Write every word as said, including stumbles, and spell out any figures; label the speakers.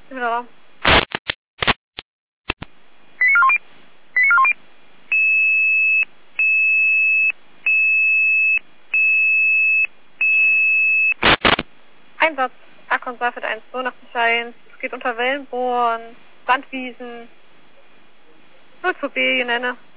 Speaker 1: Ja. Einsatz, Akon Seifert eins zweiundachtzig eins, es geht unter Wellenbohren, Sandwiesen, null zwei B, nenne.